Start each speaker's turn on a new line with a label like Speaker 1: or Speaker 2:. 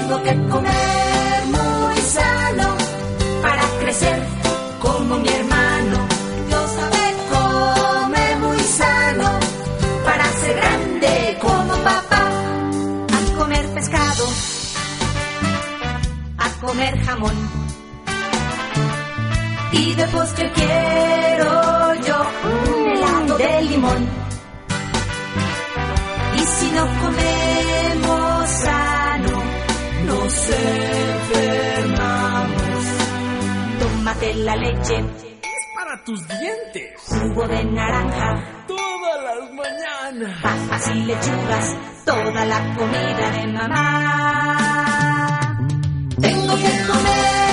Speaker 1: Tengo que comer muy sano para crecer como mi hermano. Dios sabe comer muy sano para ser grande como papá. A comer pescado, a comer jamón, y de postre quiero yo un helado de limón. Y si no comemos sano, nos enfermamos. Tómate la leche,
Speaker 2: es para tus dientes.
Speaker 1: Jugo de naranja,
Speaker 2: Todas las mañanas.
Speaker 1: papas y lechugas, toda la comida de mamá. Tengo que comer